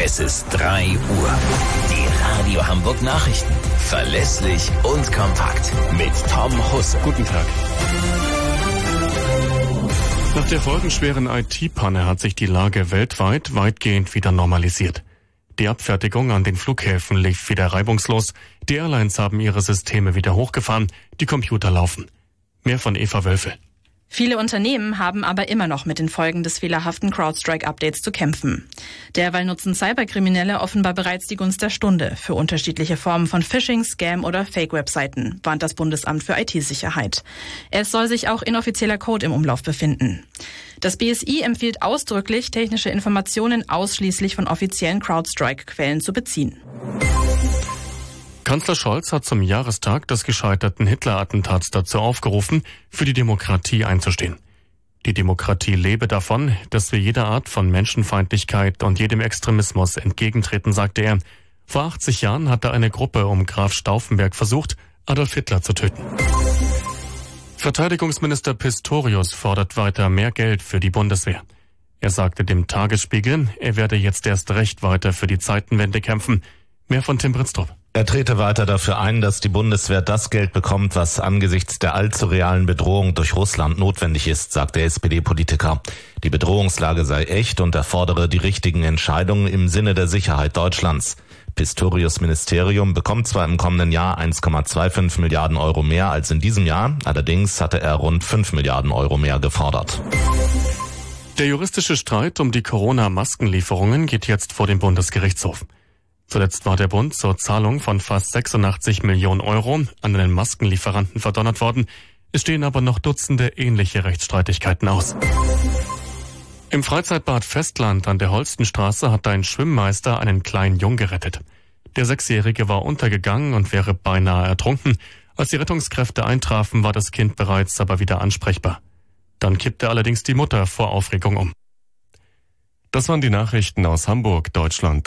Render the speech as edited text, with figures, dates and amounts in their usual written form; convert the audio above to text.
Es ist 3 Uhr. Die Radio Hamburg Nachrichten. Verlässlich und kompakt. Mit Tom Husse. Guten Tag. Nach der folgenschweren IT-Panne hat sich die Lage weltweit weitgehend wieder normalisiert. Die Abfertigung an den Flughäfen lief wieder reibungslos. Die Airlines haben ihre Systeme wieder hochgefahren. Die Computer laufen. Mehr von Eva Wölfe. Viele Unternehmen haben aber immer noch mit den Folgen des fehlerhaften CrowdStrike-Updates zu kämpfen. Derweil nutzen Cyberkriminelle offenbar bereits die Gunst der Stunde für unterschiedliche Formen von Phishing, Scam oder Fake-Webseiten, warnt das Bundesamt für IT-Sicherheit. Es soll sich auch inoffizieller Code im Umlauf befinden. Das BSI empfiehlt ausdrücklich, technische Informationen ausschließlich von offiziellen CrowdStrike-Quellen zu beziehen. Kanzler Scholz hat zum Jahrestag des gescheiterten Hitler-Attentats dazu aufgerufen, für die Demokratie einzustehen. Die Demokratie lebe davon, dass wir jeder Art von Menschenfeindlichkeit und jedem Extremismus entgegentreten, sagte er. Vor 80 Jahren hatte eine Gruppe um Graf Stauffenberg versucht, Adolf Hitler zu töten. Verteidigungsminister Pistorius fordert weiter mehr Geld für die Bundeswehr. Er sagte dem Tagesspiegel, er werde jetzt erst recht weiter für die Zeitenwende kämpfen. Mehr von Tim Britztrup. Er trete weiter dafür ein, dass die Bundeswehr das Geld bekommt, was angesichts der allzu realen Bedrohung durch Russland notwendig ist, sagt der SPD-Politiker. Die Bedrohungslage sei echt und erfordere die richtigen Entscheidungen im Sinne der Sicherheit Deutschlands. Pistorius' Ministerium bekommt zwar im kommenden Jahr 1,25 Milliarden Euro mehr als in diesem Jahr, allerdings hatte er rund 5 Milliarden Euro mehr gefordert. Der juristische Streit um die Corona-Maskenlieferungen geht jetzt vor dem Bundesgerichtshof. Zuletzt war der Bund zur Zahlung von fast 86 Millionen Euro an den Maskenlieferanten verdonnert worden. Es stehen aber noch Dutzende ähnliche Rechtsstreitigkeiten aus. Im Freizeitbad Festland an der Holstenstraße hat ein Schwimmmeister einen kleinen Jungen gerettet. Der 6-Jährige war untergegangen und wäre beinahe ertrunken. Als die Rettungskräfte eintrafen, war das Kind bereits aber wieder ansprechbar. Dann kippte allerdings die Mutter vor Aufregung um. Das waren die Nachrichten aus Hamburg, Deutschland.